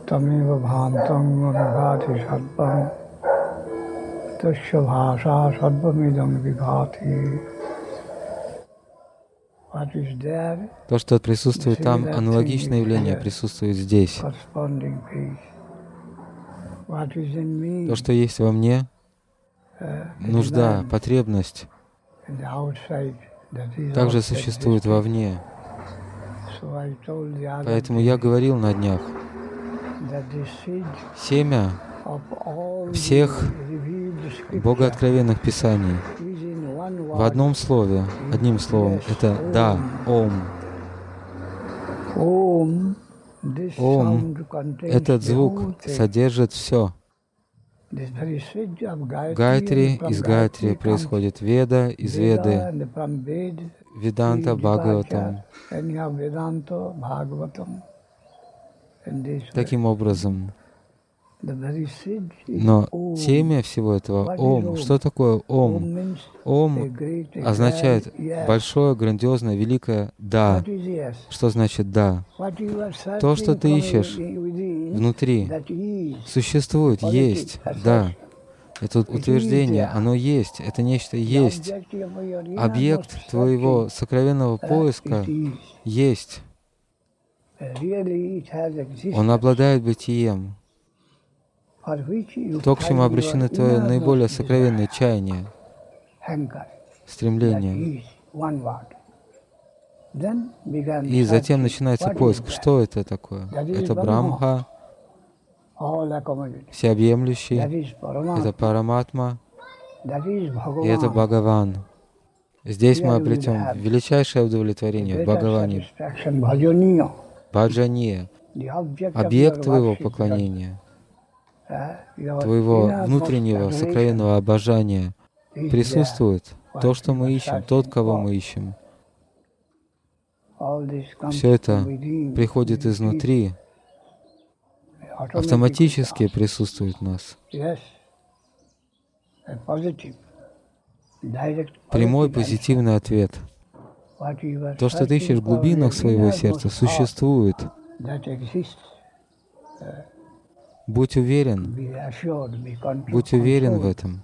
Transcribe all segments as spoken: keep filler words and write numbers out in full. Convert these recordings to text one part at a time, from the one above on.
tameva bhantang vibhati sarvam tasya bhasa sarvamidam vibhati. То, что присутствует там, аналогичное явление присутствует здесь. То, что есть во мне, нужда, потребность, также существует вовне. Поэтому я говорил на днях, семя всех богооткровенных писаний в одном слове, одним словом, это «да», «ом». «Ом» — этот звук содержит все. Гайатри из Гайатри происходит Веда, из Веды, Веданта, Бхагаватам. Таким образом. Но семя всего этого — Ом. Что такое Ом? Ом означает большое, грандиозное, великое «да». Что значит «да»? То, что ты ищешь внутри, существует, есть, да. Это утверждение, оно есть, это нечто есть. Объект твоего сокровенного поиска есть. Он обладает бытием. То, к чему обращены твои наиболее сокровенные чаяния, стремления. И затем начинается поиск. Что это такое? Это Брахма, всеобъемлющий, это Параматма, и это Бхагаван. Здесь мы обретем величайшее удовлетворение в Бхагаване. Баджания, объект твоего поклонения, твоего внутреннего сокровенного обожания присутствует то, что мы ищем, тот, кого мы ищем. Все это приходит изнутри, автоматически присутствует в нас. Прямой позитивный ответ. То, что ты ищешь в глубинах своего сердца, существует. Будь уверен, будь уверен в этом.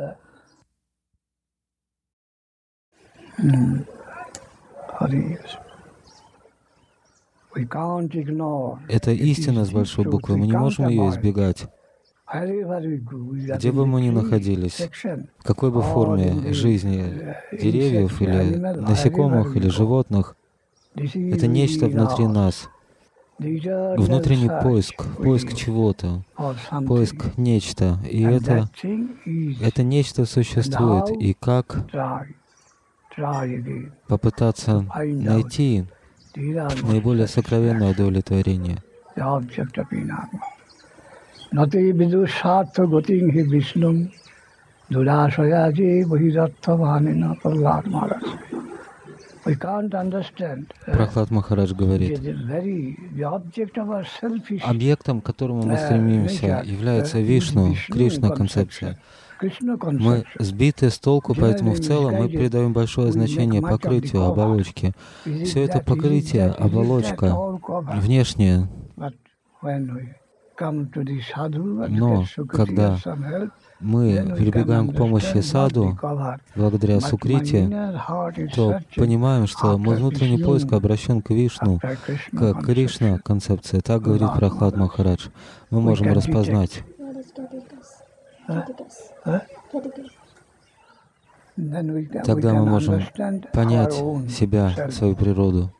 Это истина с большой буквы, мы не можем ее избегать. Где бы мы ни находились, в какой бы форме жизни, деревьев или насекомых или животных, это нечто внутри нас. Внутренний поиск, поиск чего-то, поиск нечто. И это, это нечто существует. И как попытаться найти наиболее сокровенное удовлетворение? Прахлад Махарадж говорит, объектом, к которому мы стремимся, является Вишну, Кришна-концепция. Мы сбиты с толку, поэтому в целом мы придаем большое значение покрытию оболочки. Все это покрытие, оболочка, внешнее. Но когда мы прибегаем к помощи саду, благодаря сукрите, то понимаем, что мой внутренний поиск обращен к Вишну, к Кришна-концепции. Так говорит Прахлад Махарадж. Мы можем распознать. Тогда мы можем понять себя, свою природу.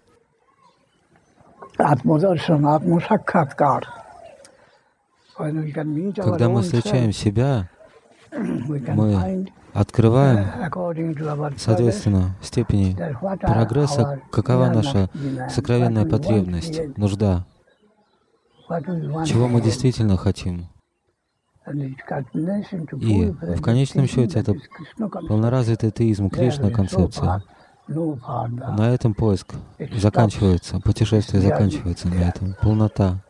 Когда мы встречаем себя, мы открываем, соответственно, степени прогресса, какова наша сокровенная потребность, нужда, чего мы действительно хотим. И в конечном счете это полноразвитый теизм, Кришна-концепция. На этом поиск заканчивается, путешествие заканчивается на этом, полнота.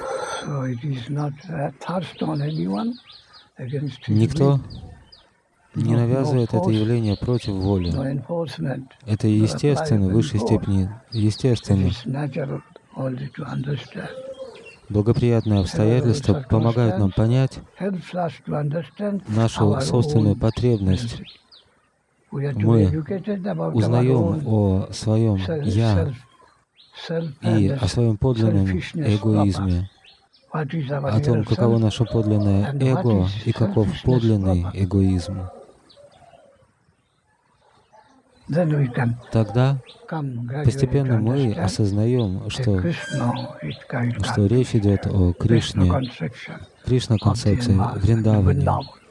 Никто не навязывает это явление против воли. Это естественно, в высшей степени естественно. Благоприятные обстоятельства помогают нам понять нашу собственную потребность. Мы узнаем о своем «я» и о своем подлинном эгоизме, о том, каково наше подлинное эго и каков подлинный эгоизм. Тогда постепенно мы осознаем, что, что речь идет о Кришне, Кришна-концепции, Вриндаване.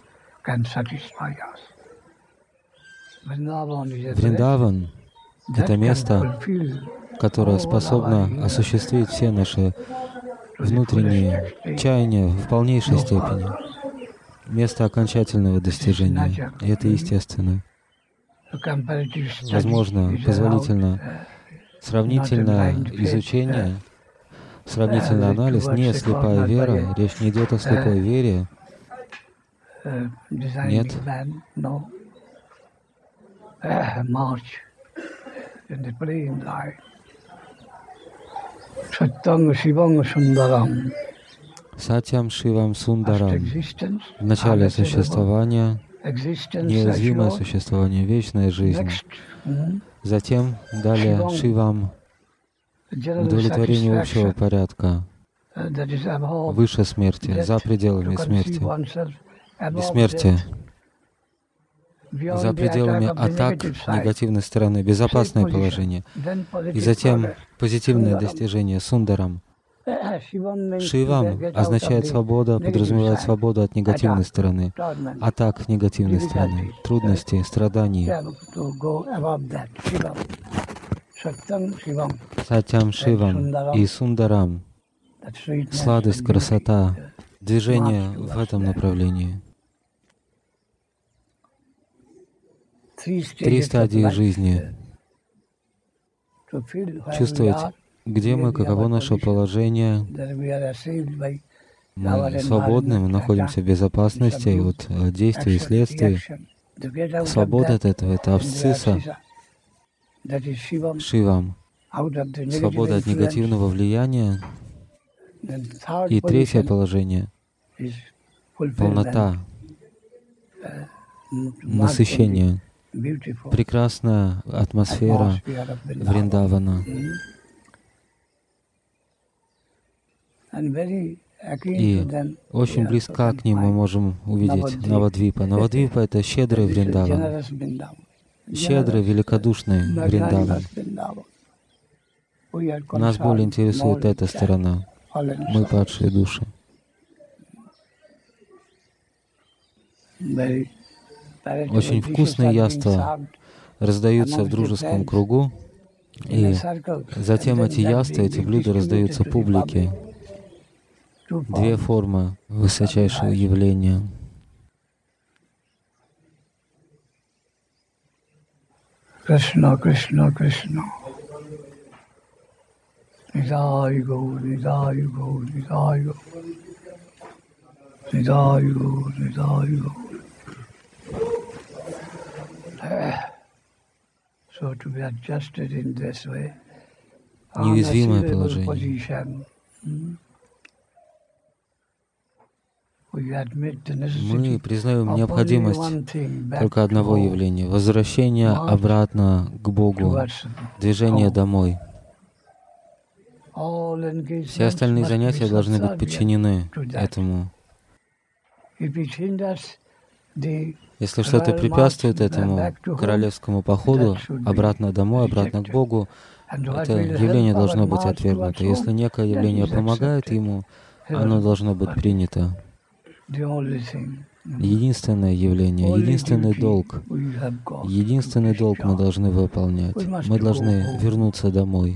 Вриндаван — это место, которое способно осуществить все наши внутренние чаяния в полнейшей степени. Место окончательного достижения. И это естественно. Возможно, позволительно сравнительное изучение, сравнительный анализ, не слепая вера, речь не идет о слепой вере. Нет. Сатьям Шивам Сундарам. В начале существования неуязвимое существование, вечная жизнь. Затем далее Шивам, удовлетворение общего порядка, выше смерти, за пределами смерти, бессмертие, за пределами атак негативной стороны, безопасное положение, и затем позитивное достижение Сундарам. Шивам означает свобода, подразумевает свободу от негативной стороны, атак негативной стороны, трудностей, страданий. Сатьям Шивам и Сундарам. Сладость, красота, движение в этом направлении. Три стадии жизни. Чувствовать, где мы, каково наше положение. Мы свободны, мы находимся в безопасности от действий и следствий. Свобода от этого — это абсцисса, Шивам. Свобода от негативного влияния. И третье положение — полнота, насыщение. Прекрасная атмосфера Вриндавана. И очень близко к ним мы можем увидеть Навадвипа. Навадвипа — это щедрый Вриндаван, щедрый, великодушный Вриндаван. Нас более интересует эта сторона. Мы падшие души. Очень вкусные яства раздаются в дружеском кругу, и затем эти яства, эти блюда раздаются публике. Две формы высочайшего явления. Кришна, Кришна, Кришна. Нидai Gaur, Nidai Gaur, Nidai Gaur. Nidai Gaur, Nidai Gaur. So to be adjusted in this way. Неуязвимое положение. Мы признаем необходимость только одного явления — возвращения обратно к Богу, движение домой. Все остальные занятия должны быть подчинены этому. Если что-то препятствует этому королевскому походу обратно домой, обратно к Богу, это явление должно быть отвергнуто. Если некое явление помогает ему, оно должно быть принято. Единственное явление, единственный долг, единственный долг мы должны выполнять. Мы должны вернуться домой,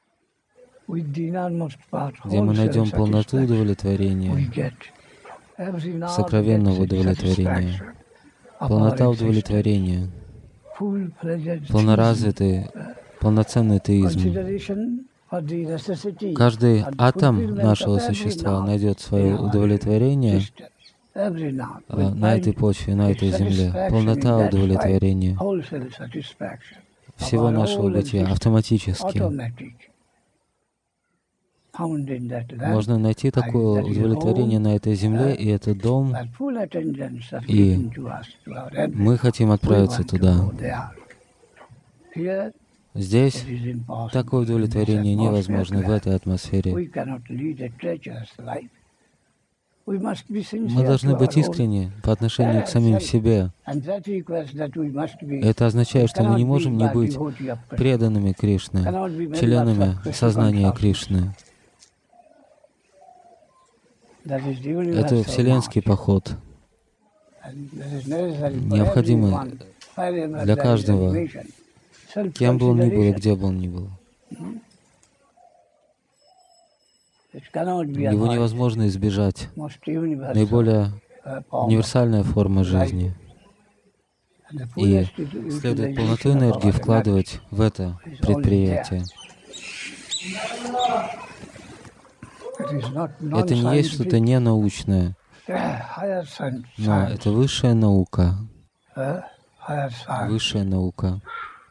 где мы найдем полноту удовлетворения, сокровенного удовлетворения, полнота удовлетворения, полноразвитый, полноценный теизм. Каждый атом нашего существа найдет свое удовлетворение на этой почве, на этой земле, полнота удовлетворения всего нашего бытия автоматически. Можно найти такое удовлетворение на этой земле, и это дом, и мы хотим отправиться туда. Здесь такое удовлетворение невозможно в этой атмосфере. Мы должны быть искренни по отношению к самим себе. Это означает, что мы не можем не быть преданными Кришне, членами сознания Кришны. Это вселенский поход, необходимый для каждого, кем бы он ни был и где бы он ни был. Его невозможно избежать. Наиболее универсальная форма жизни. И следует полноту энергии вкладывать в это предприятие. Это не есть что-то ненаучное, но это высшая наука. Высшая наука.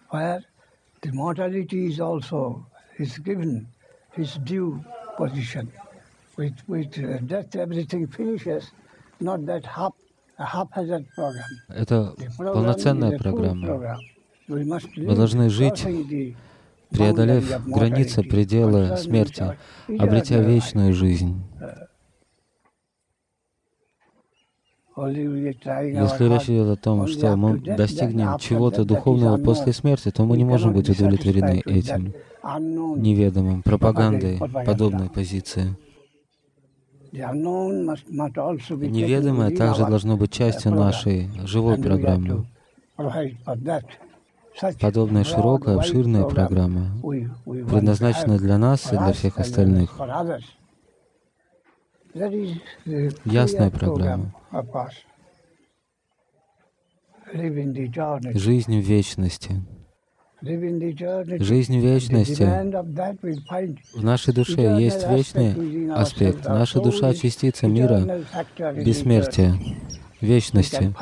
Это полноценная программа. Мы должны жить, преодолев границы, пределы смерти, обретя вечную жизнь. Если речь идет о том, что мы достигнем чего-то духовного после смерти, то мы не можем быть удовлетворены этим неведомым, пропагандой подобной позиции. Неведомое также должно быть частью нашей живой программы. Подобная широкая, обширная программа предназначена для нас и для всех остальных. Ясная программа. Жизнь в вечности. Жизнь в вечности. В нашей душе есть вечный аспект. Наша душа — частица мира бессмертия, вечности.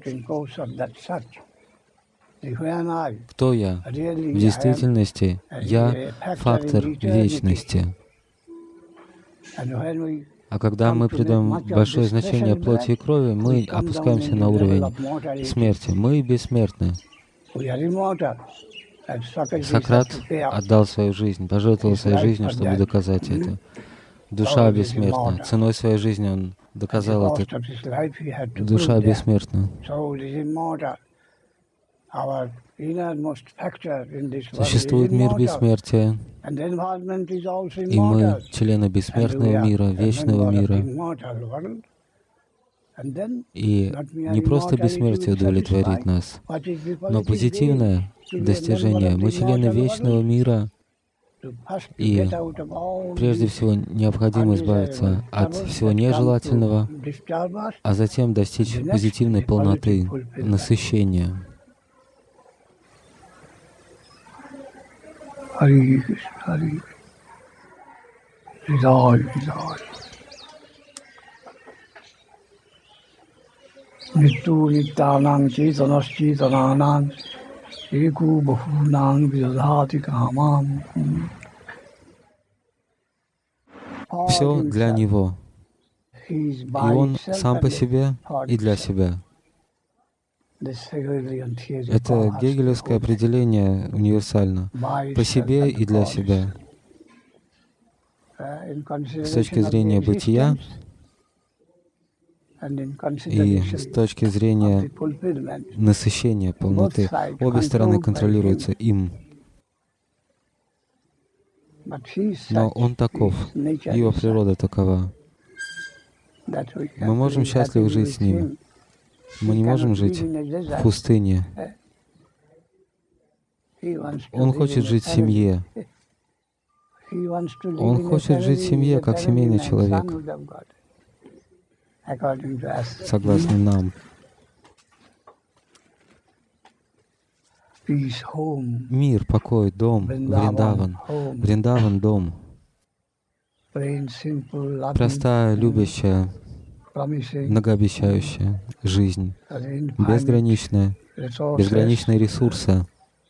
Кто я? В действительности я — фактор вечности. А когда мы придаем большое значение плоти и крови, мы опускаемся на уровень смерти. Мы бессмертны. Сократ отдал свою жизнь, пожертвовал своей жизнью, чтобы доказать это. Душа бессмертна. Ценой своей жизни он доказал это. Душа бессмертна. Существует мир бессмертия, и мы члены бессмертного мира, вечного мира. И не просто бессмертие удовлетворит нас, но позитивное достижение. Мы члены вечного мира, и прежде всего необходимо избавиться от всего нежелательного, а затем достичь позитивной полноты, насыщения. Хари Кришна, Хари Кришна, Кришна. Ниту Нитянам Читанас Читананам Еку Бахунам Видадхати Камам. Все для Него. И Он сам по себе и для себя. Это гегелевское определение универсально. По себе и для себя. С точки зрения бытия и с точки зрения насыщения, полноты. Обе стороны контролируются им. Но Он таков, Его природа такова. Мы можем счастливо жить с Ним. Мы не можем жить в пустыне. Он хочет жить в семье. Он хочет жить в семье, как семейный человек, согласно нам. Мир, покой, дом, Вриндаван. Вриндаван — дом. Простая, любящая многообещающая жизнь, безграничная, безграничные ресурсы.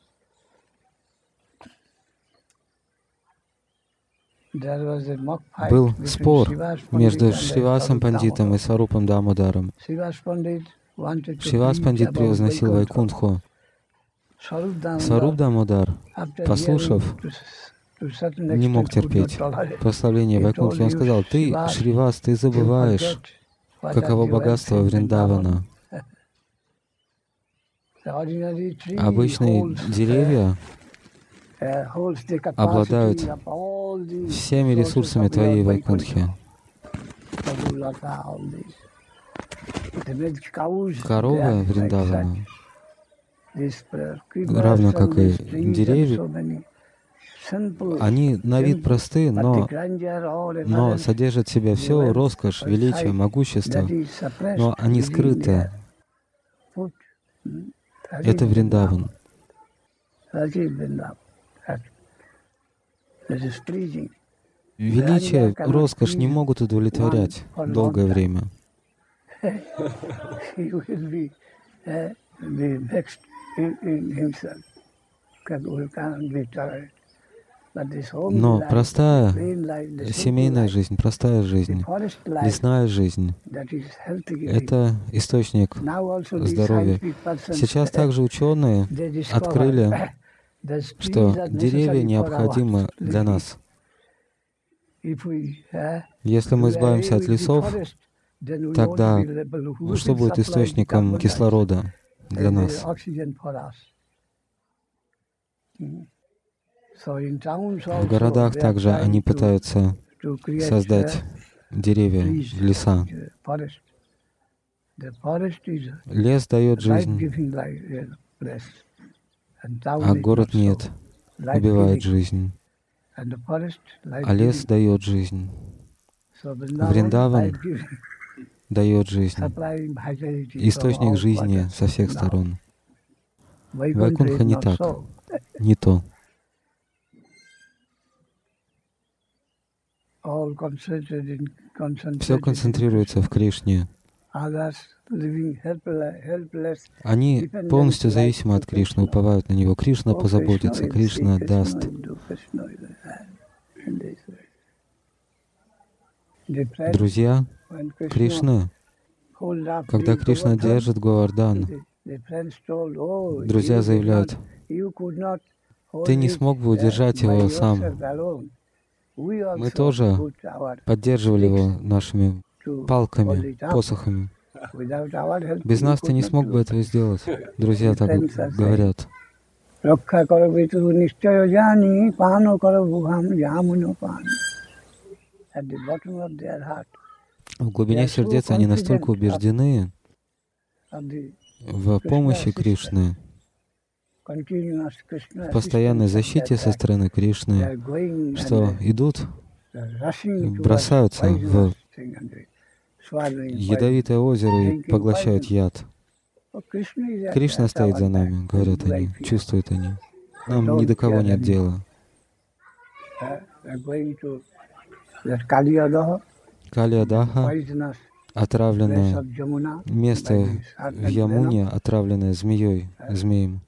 Был спор между Шривасом Пандитом и Сварупом Дамодаром. Шривас Пандит превозносил Вайкунтху. Сваруп Дамодар, послушав, не мог терпеть прославление Вайкунтхи. Он сказал: «Ты, Шривас, ты забываешь, каково богатство Вриндавана. Обычные деревья обладают всеми ресурсами твоей Вайкунтхи. Коровы Вриндавана, равно как и деревья, они на вид просты, но, но содержат в себе все роскошь, величие, могущество, но они скрыты. Это Вриндаван. Величие, роскошь не могут удовлетворять долгое время. Но простая семейная жизнь, простая жизнь, лесная жизнь — это источник здоровья. Сейчас также ученые открыли, что деревья необходимы для нас. Если мы избавимся от лесов, тогда что будет источником кислорода для нас? В городах также они пытаются создать деревья, леса. Лес дает жизнь, а город нет, убивает жизнь. А лес дает жизнь. Вриндаван дает жизнь, источник жизни со всех сторон. Вайкунтха не так, не то. Все концентрируется в Кришне. Они полностью зависимы от Кришны, уповают на Него. Кришна позаботится, Кришна даст. Друзья Кришны, когда Кришна держит Говардан, друзья заявляют: «Ты не смог бы удержать его сам. Мы тоже поддерживали его нашими палками, посохами. Без нас ты не смог бы этого сделать». Друзья так говорят. В глубине сердец они настолько убеждены в помощи Кришны, в постоянной защите со стороны Кришны, что идут, бросаются в ядовитое озеро и поглощают яд. Кришна стоит за нами, говорят они, чувствуют они. Нам ни до кого нет дела. Калиядаха, отравленное место в Ямуне, отравленное змеей, змеем.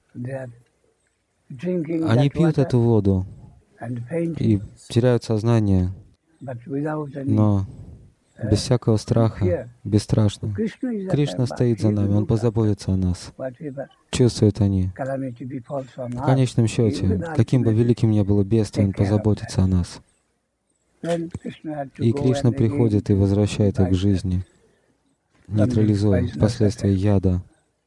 Они пьют эту воду и теряют сознание, но без всякого страха, бесстрашно. Кришна стоит за нами, Он позаботится о нас. Чувствуют они. В конечном счете, каким бы великим ни было бедствие, Он позаботится о нас. И Кришна приходит и возвращает их к жизни, нейтрализуя последствия яда.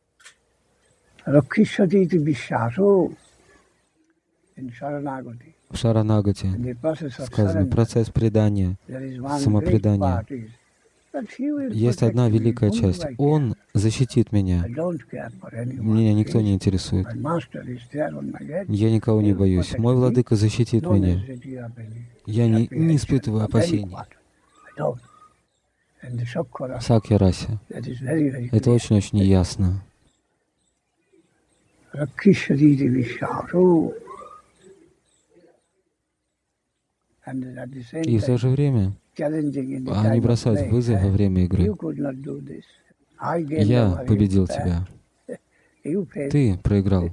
В Шаранагати сказано процесс предания, самопредания. Есть одна великая часть. Он защитит меня. Меня никто не интересует. Я никого не боюсь. Мой владыка защитит меня. Я не, не испытываю опасений. Сакья-раси. Это очень-очень ясно. И в то же время а не бросать вызов во время игры. Я победил тебя. Ты проиграл.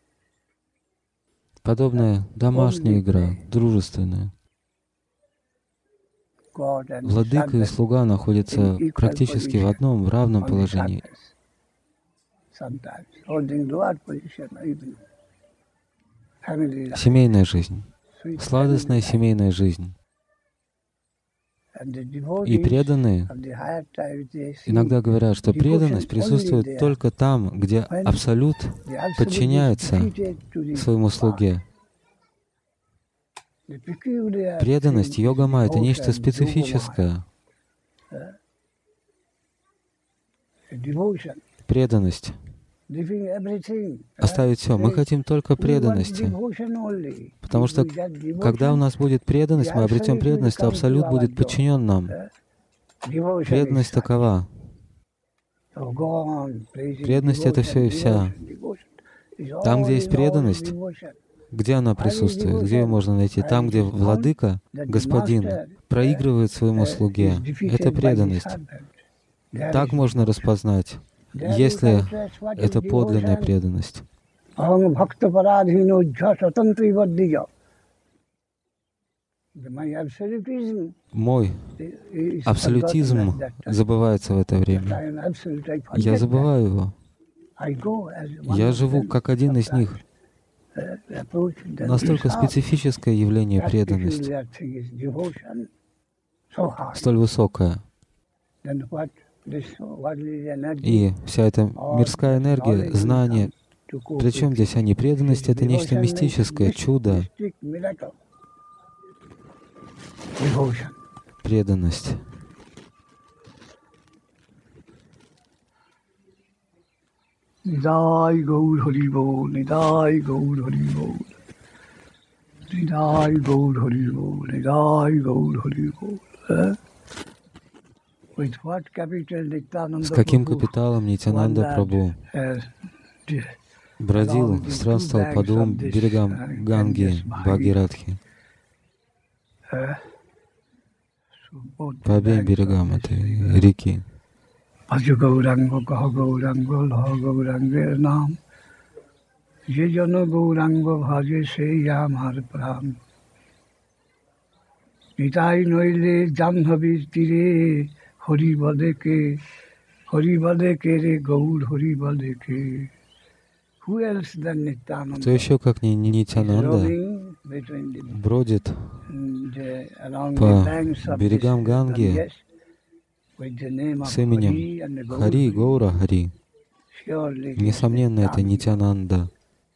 Подобная домашняя игра, дружественная. Владыка и слуга находятся практически в одном, в равном положении. Семейная жизнь, сладостная семейная жизнь. И преданные иногда говорят, что преданность присутствует только там, где Абсолют подчиняется своему слуге. Преданность, йога-майя — это нечто специфическое. Преданность. Оставить все. Мы хотим только преданности. Потому что, когда у нас будет преданность, мы обретем преданность, то Абсолют будет подчинен нам. Преданность такова. Преданность — это все и вся. Там, где есть преданность, где она присутствует, где ее можно найти? Там, где владыка, господин, проигрывает своему слуге. Это преданность. Так можно распознать, если это подлинная преданность. Мой абсолютизм забывается в это время. Я забываю его. Я живу как один из них. Настолько специфическое явление преданности, столь высокое. И вся эта мирская энергия, знание, причем здесь они, преданность — это нечто мистическое, чудо. Преданность. Nidai Gaur Hari Bol, Nidai Gaur Hari Bol, Nidai Gaur Hari Bol, Nidai Gaur Hari Bol. С каким капиталом Нитьянанда Прабху бродил, странствовал по двум берегам Ганги, Бхагиратхи, по обеим берегам этой реки. Bhaja Gauranga, Kaha Gauranga, Laha Gauranga Nam. Ye jana Gauranga bhaje se yamar pram. Nitai noile Jamhavi tire, Hari bade ke, Hari bade ke re Gaur, Hari bade ke. Who else than Nityananda? Кто еще, как не Нитьянанда, бродит по берегам Ганги с именем Хари, Гаура Хари. Несомненно, это Нитьянанда.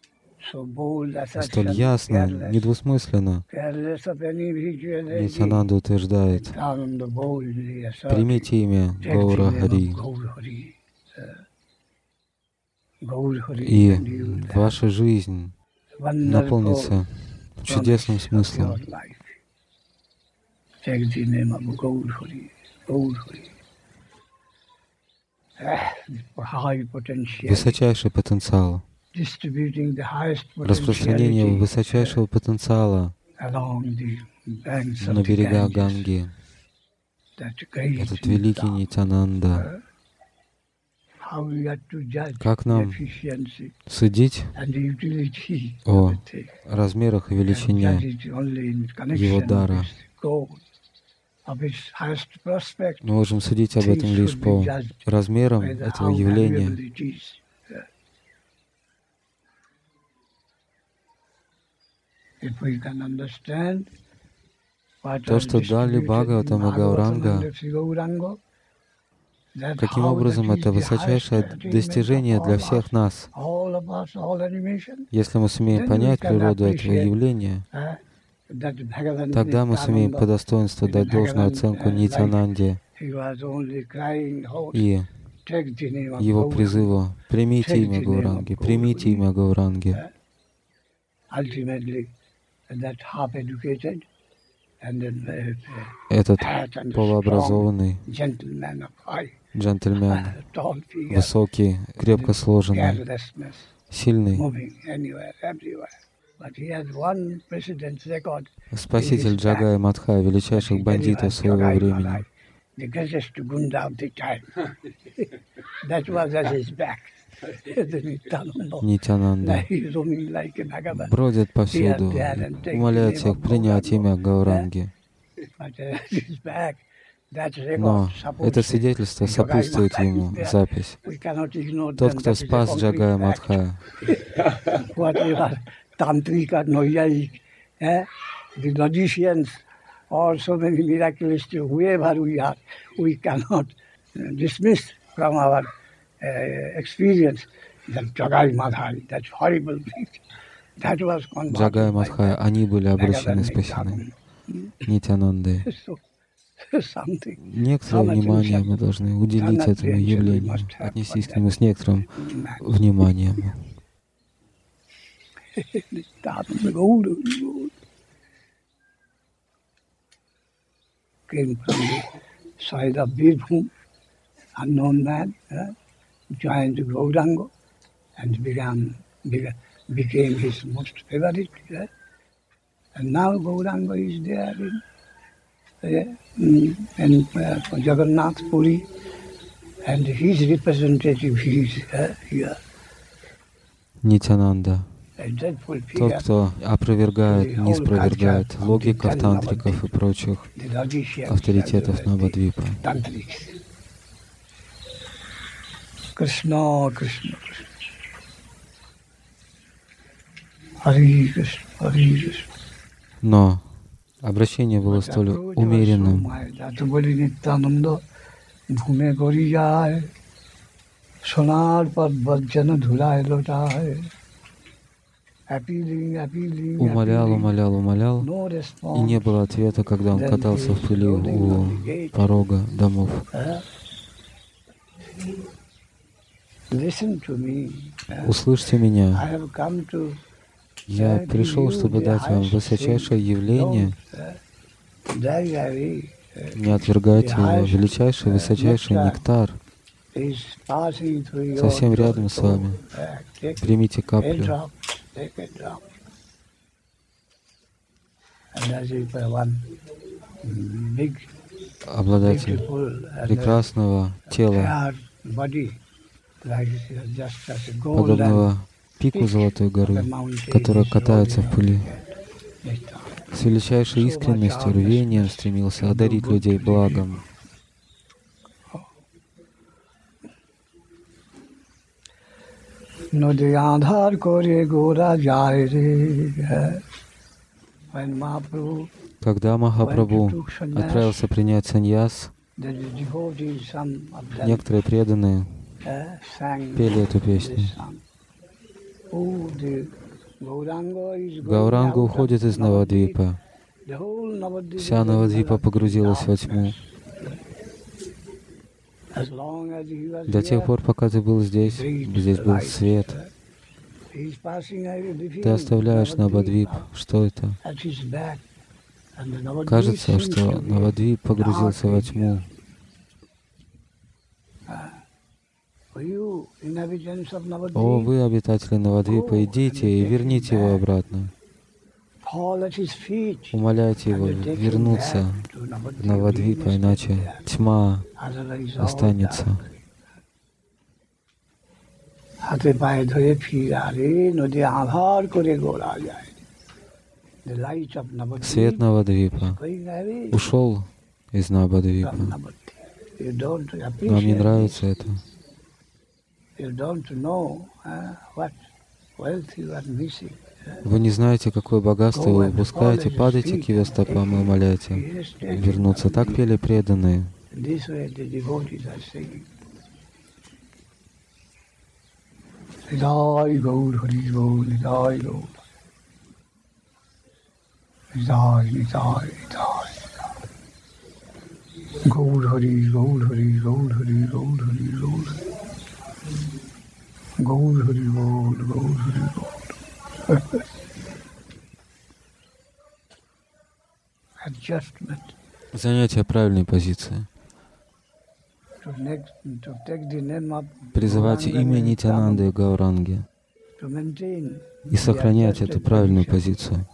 Столь ясно, недвусмысленно Нитьянанда утверждает: примите имя Гаура Хари, и ваша жизнь наполнится чудесным смыслом. Высочайший потенциал, распространение высочайшего потенциала на берегах Ганги. Этот великий Нитьянанда. Как нам судить о размерах и величине его дара? Мы можем судить об этом лишь по размерам этого явления. То, что дали Бхагаватам и Гауранга, каким образом это высочайшее достижение для всех нас. Если мы сумеем понять природу этого явления, тогда мы сумеем по достоинству дать должную оценку Нитьянанде и его призыву: примите имя Гауранги, примите имя Гауранги. Этот полуобразованный джентльмен, высокий, крепко сложенный, сильный, Спаситель Джагая Мадхая, величайших бандитов своего времени. Нитянанда бродят повсюду, умоляют всех принять имя Гауранги. Но это свидетельство сопутствует ему, запись. Тот, кто спас Джагая Мадхая, or so many miraculous, whoever we are, we cannot dismiss from our uh, experience that Jagai Madhai, that horrible thing, that was converted. Джагая Мадхая, они были обращены, спасены. Нитянанды. Некоторое внимание мы должны уделить этому явлению, отнестись к нему с некоторым вниманием. Came from the side of Birbhum, unknown man, uh, joined Gauranga and began, began, became his most favorite. Uh, and now Gauranga is there in, uh, in uh, Jagannath Puri, and his representative is uh, here. Нитянанда. Тот, кто опровергает, не спровергает логиков, тантриков и прочих авторитетов Навадвипа. Кришна, Кришна, Кришна. Хари Кришна, Хари Кришна. Но обращение было столь умеренным. Умолял, умолял, умолял, и не было ответа, когда он катался в пыли у порога домов. Услышьте меня. Я пришел, чтобы дать вам высочайшее явление. Не отвергайте его. Величайший, высочайший нектар совсем рядом с вами. Примите каплю. Обладатель прекрасного тела, подобного пику Золотой горы, которая катается в пыли. С величайшей искренностью, рвением стремился одарить людей благом. Когда Махапрабху отправился принять саньяс, некоторые преданные пели эту песню. Гауранга уходит из Навадвипа. Вся Навадвипа погрузилась во тьму. До тех пор, пока ты был здесь, здесь был свет. Ты оставляешь Навадвип. Что это? Кажется, что Навадвип погрузился во тьму. О, вы, обитатели Навадвипа, идите и верните его обратно. Умоляйте его вернуться в Навадвипа, иначе тьма останется. Свет Навадвипа ушел из Навадвипа. Вам не нравится это? Вы не знаете, какое богатство вы упускаете, падайте к его стопам и умоляйте вернуться. Так пели преданные. Gaur Hari, Gaur Hari, Gaur Hari, Gaur Hari, Gaur Hari. Gaur Hari, Gaur, Gaur Hari, Gaur. Adjustment. Занятие правильной позиции. Призывать имя Нитянанды и Гауранги. и сохранять эту правильную позицию.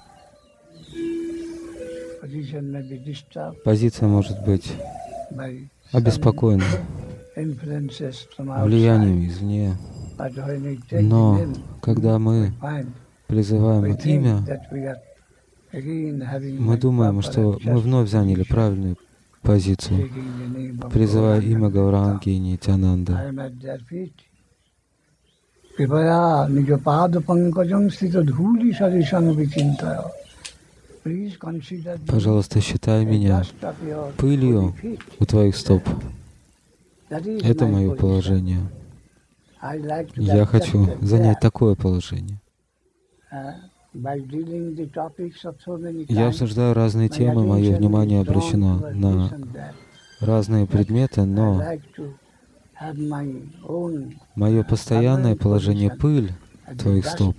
Позиция может быть обеспокоена влиянием извне, но когда мы призываем имя, мы думаем, что мы вновь заняли правильную позицию, призывая имя Гауранги и Нитянанда. Пожалуйста, считай меня пылью у твоих стоп. Это мое положение. Я хочу занять такое положение. Я обсуждаю разные темы, мое внимание обращено на разные предметы, но мое постоянное положение — пыль твоих стоп.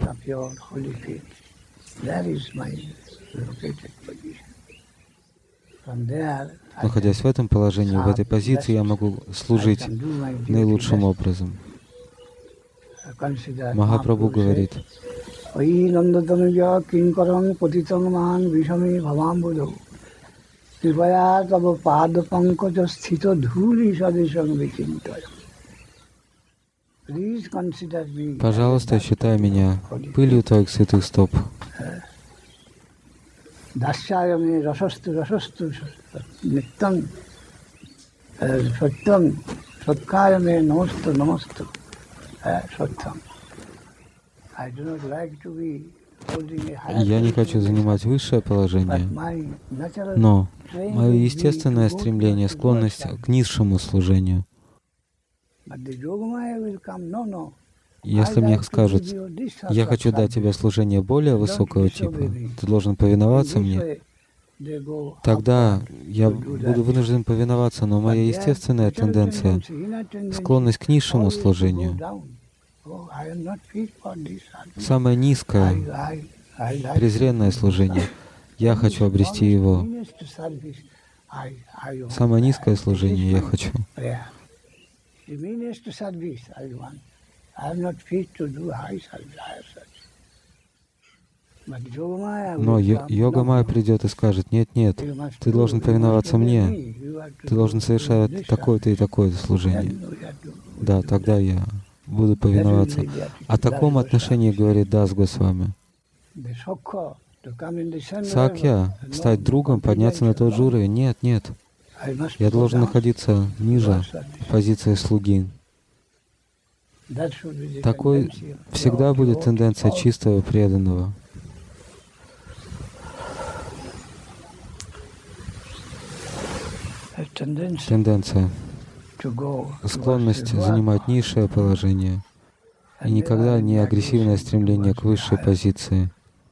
Находясь в этом положении, в этой позиции, я могу служить наилучшим образом. Махапрабху говорит: пожалуйста, считай меня пылью твоих святых стоп. Dasyayame rasastu rasastu nittam satyam satkayame namastu namastu satyam. Я не хочу занимать высшее положение, но мое естественное стремление, склонность к низшему служению. Если мне скажут: я хочу дать тебе служение более высокого типа, ты должен повиноваться мне, тогда я буду вынужден повиноваться, но моя естественная тенденция — склонность к низшему служению. Самое низкое, презренное служение. Я хочу обрести его. Самое низкое служение я хочу. Но йога майя придет и скажет: нет, нет, ты должен повиноваться мне, ты должен совершать такое-то и такое-то служение. Да, тогда я буду повиноваться. О таком отношении говорит Дас Госвами. Сакья, стать другом, подняться на тот же уровень. Нет, нет. Я должен находиться ниже позиции слуги. Такой всегда будет тенденция чистого преданного. Тенденция, склонность занимать низшее положение и никогда не агрессивное стремление к высшей позиции.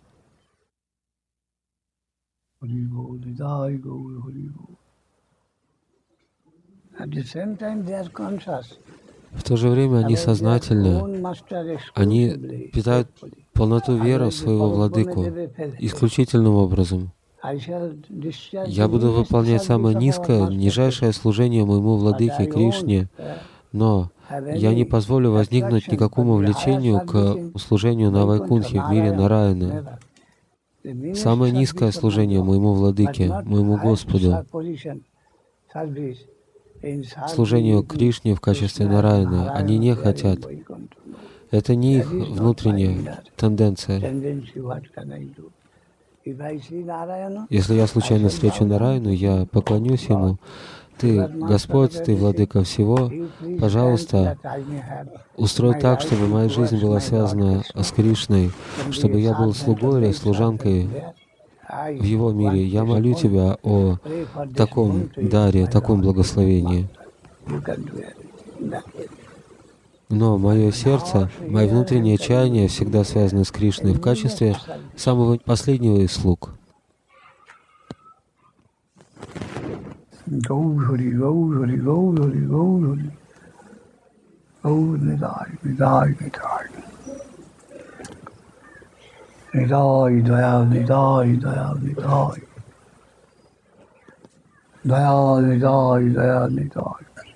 В то же время они сознательны, они питают полноту веры в своего владыку исключительным образом. Я буду выполнять самое низкое, нижайшее служение моему владыке Кришне, но я не позволю возникнуть никакому влечению к служению на Вайкунтхе в мире Нараяны. Самое низкое служение моему владыке, моему Господу, служению Кришне в качестве Нараяны, они не хотят. Это не их внутренняя тенденция. Если я случайно встречу Нараяну, я поклонюсь ему. Ты Господь, Ты Владыка всего. Пожалуйста, устрой так, чтобы моя жизнь была связана с Кришной, чтобы я был слугой или служанкой в Его мире. Я молю Тебя о таком даре, таком благословении. Но мое сердце, мое внутреннее чаяние всегда связано с Кришной в качестве самого последнего из слуг. Daya, Daya, Daya, Daya.